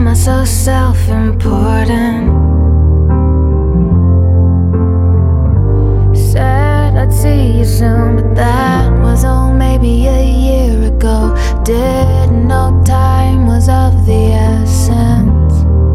not so self-important. Said I'd see you soon, but that was maybe a year ago. Didn't know time was of the essence.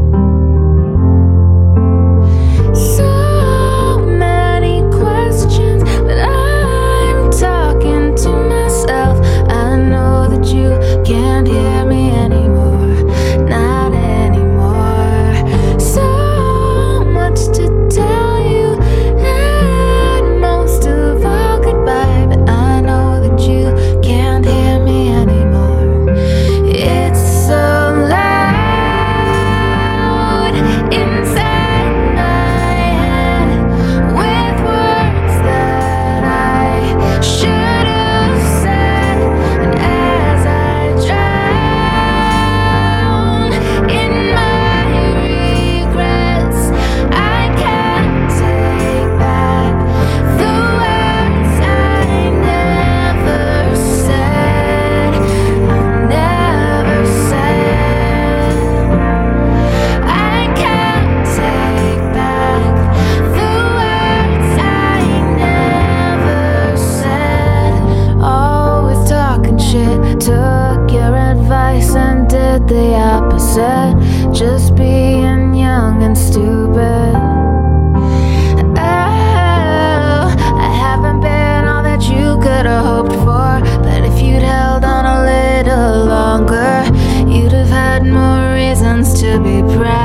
So many questions, but I'm talking to myself. I know that you can't hear me anymore, not anymore. So much to tell you, and most of all goodbye, but I know that you can't hear me anymore. It's so loud inside my head, with words that I should have said, and as I drown in my regrets, I can't take back the words I never said. I can't take back the words I never said. Always talking shit, took your advice and did the opposite. Just being young and stupid. Oh, I haven't been all that you could have hoped for, but if you'd held on a little longer, you'd have had more reasons to be proud.